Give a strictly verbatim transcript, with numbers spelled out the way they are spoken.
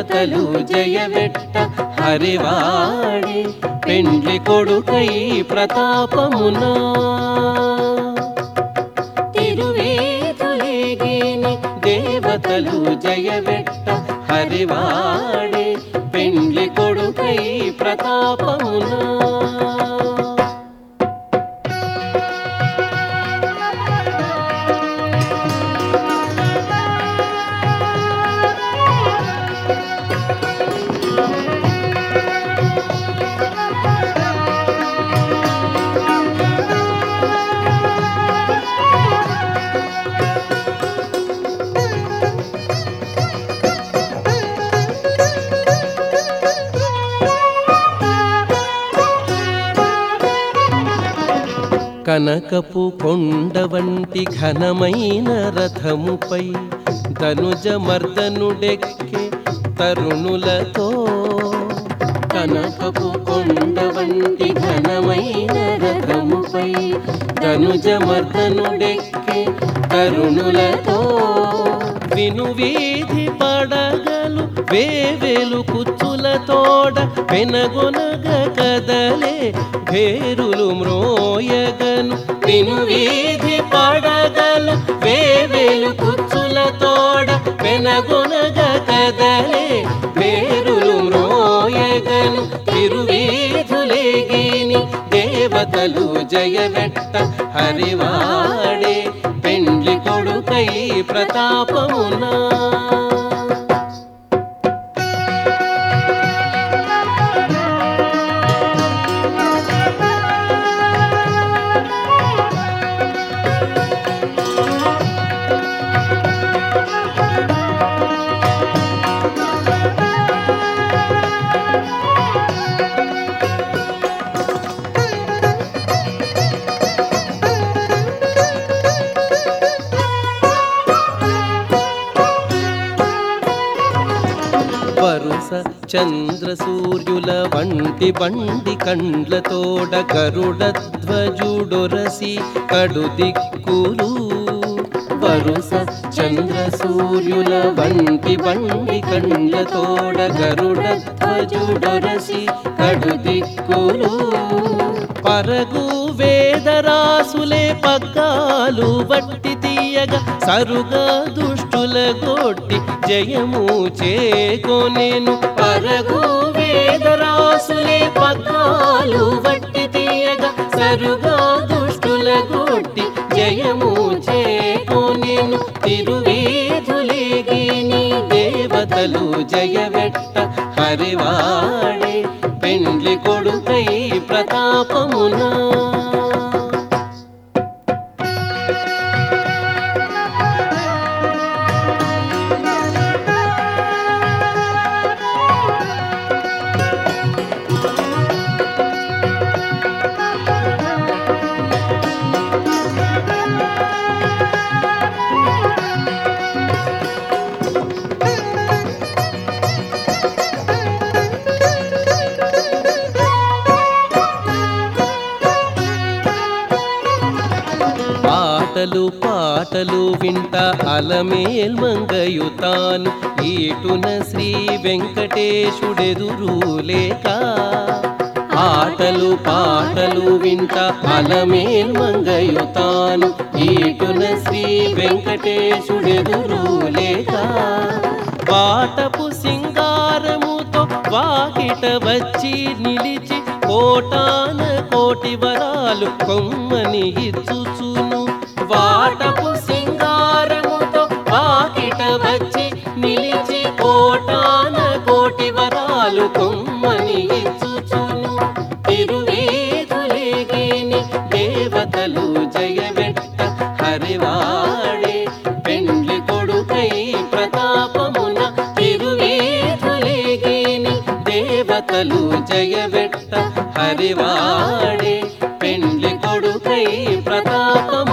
దేవతలు జయవెట్ట హరివాడే పెండ్లి కొడుకై ప్రతాపమునా తిరువేదులేగేని దేవతలు జయవెట్ట హరివాడే పెండ్లి కొడుకై ప్రతాపమునా కనకపు కొండ వంటి ఘనమైన రథముపై ధనుజ మర్దనుడెక్కే తరుణులతో కనకపు కొండ వంటి ఘనమైన రథముపై ధనుజ మర్దనుడెక్కే తరుణులతో విను వీధి పడగలు వేవేలు కుచ్చులతోడ పెనగొనగ కదలే భేరులు మ్రోయగను విను వీధి పడగలు వేవేలు కుచ్చులతోడ పెనగొనగ కదలే భేరులు మ్రోయగను తిరువీధులేగిని దేవతలు జయవెట్ట హరివాడే పెండ్లి కొడుకై ప్రతాపమునా వరుస చంద్ర సూర్యుల వంటి బండి కండ్లతోడ గరుడ ధ్వజుడొరసి కడు దిక్కులు వరుస చంద్ర సూర్యుల వంటి బండి కండ్లతోడ గరుడ ధ్వజుడొరసి కడు దిక్కులు పరగు వేదరాసులే పగ్గాలు వట్టి తీయగా సరుగా దుష్టుల గొట్టి జయము చేకొనేను పరగు వేదరాసులే పగ్గాలు వట్టి తీయగా సరుగా దుష్టుల గొట్టి జయము చేకొనేను తిరువేధులేగిని దేవతలు జయవెట్ట హరివాడే పెండ్లి కొడుకై ప్రతాపమునా పాటలు పాటలు వింట అలమేల్ మంగయుతాను ఈటున శ్రీ వెంకటేశుడెదురు లేక ఆటలు పాటలు వింట అలమేల్ మంగయుతాను ఈటున శ్రీ వెంకటేశుడెదురు లేక వాటపు సింగారముతో వాకిట వచ్చి నిలిచి కోటాన కోటి వరాలు కొమ్మని ఇచ్చుచును వాటపు సింగారముతో వాకిట వచ్చి నిలిచి కోటాన కోటి వరాలు కొమ్మని ఇచ్చుచును తిరువేధులేగిని దేవతలు జయవెట్ట హరివాడే పెండ్లి కొడుకై ప్రతాపమున తిరువేధులేగిని దేవతలు జయవెట్ట హరివాడే పెండ్లి కొడుకై ప్రతాపమున